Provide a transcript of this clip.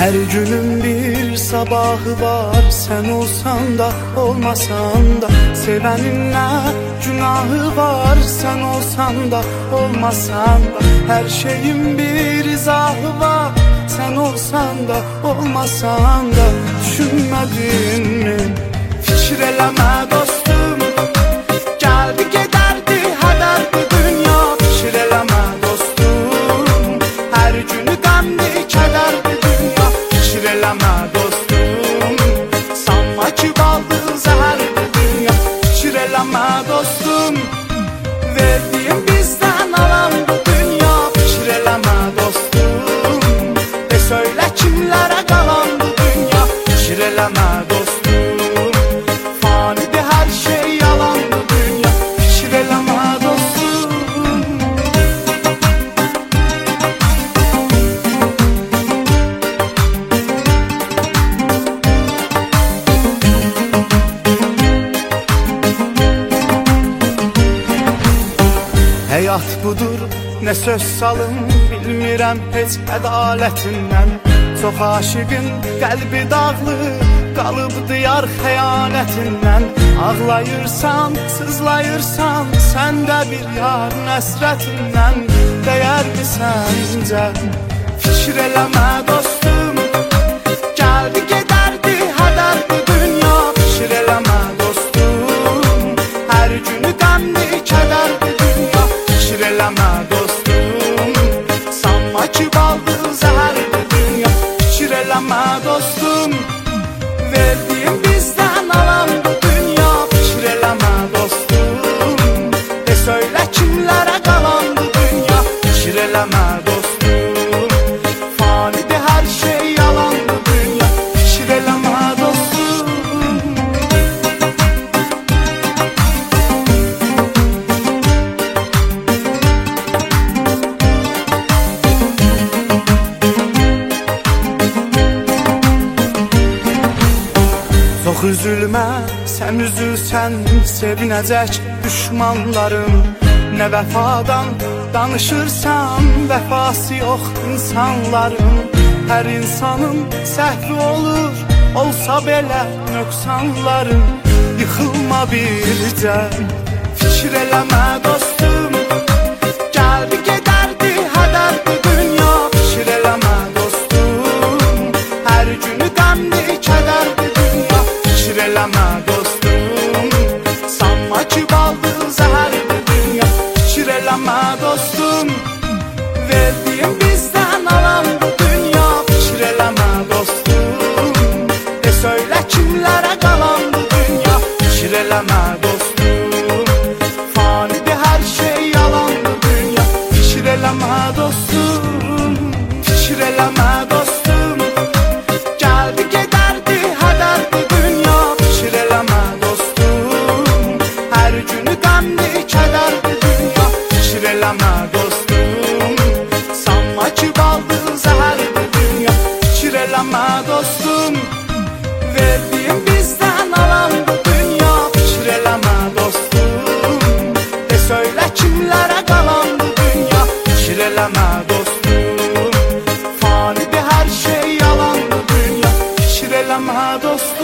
Her günün bir sabahı var, sen olsan da olmasan da. Sevenin ne günahı var, sen olsan da olmasan da. Her şeyin bir izahı var, sen olsan da olmasan da. Düşünmedin mi? Fikir eləmə dostum, geldi giderdi hederdi dünya. Fikir eləmə dostum, her günü qəmli kederdi dünya. Fikir eləmə dostum, sanma ki baldı zəhərdi dünya. Fikir eləmə dostum, verdiğim bizden alandı dünya. Fikir eləmə dostum, söyle kimlərə qalandı dünya. Fikir eləmə dostum, fanidir hər şey yalandı dünya. Fikir eləmə dostum. Həyat budur, ne söz salım, bilmirəm heç ədalətindən. Çox aşıqın qəlbi dağlı, qalıbdı yar xəyanətindən. Ağlayırsan, sızlayırsan, sən də bir yar nəsrətindən. Dəyərmi səncə? Fikir eləmə dostum, gəldi gedərdi hədərdi dünya. Fikir eləmə dostum, hər günü qəmli kədərdi dünya. Fikir eləmə dostum, sanma ki baldı zəhərdi dünya. Fikir eləmə dostum, verdiğim bizden alandı dünya. Fikir eləmə dostum, söyle kimlərə qalandı dünya. Fikir eləmə dostum, fanidir hər şey yalandı dünya. Fikir eləmə dostum. Çox üzülmə, sən üzülsən, sevinəcək düşmanların. Nə vəfadan danışırsan, vəfası yox insanların. Hər insanın səhvi olur, olsa belə nöqsanların. Yıxılma bircə, fikir eləmə dostum, gəldi gedərdi hədərdi dünya. Fikir eləmə dostum, hər günü qəmli kədərdi dünya. Fikir eləmə dostum, sanma ki baldı zəhərdi dünya. Fikir eləmə dostum, verdiğim bizden alandı dünya. Fikir eləmə dostum, söyle kimlərə qalandı dünya. Fikir eləmə dostum, fanidir hər şey yalandı dünya. Fikir eləmə dostum, fikir eləmə dostum, gəldi gedərdi hədərdi dünya. Fikir eləmə dostum, hər günü qəmli kədərdi dünya. Fikir eləmə dostum, sanma ki baldı zəhərdi dünya. Fikir eləmə dostum, verdiğim bizden alandı dünya. Fikir eləmə dostum, söyle kimlərə qalandı dünya. Fikir eləmə dostum, fanidir hər şey yalandı dünya. Fikir eləmə dostum.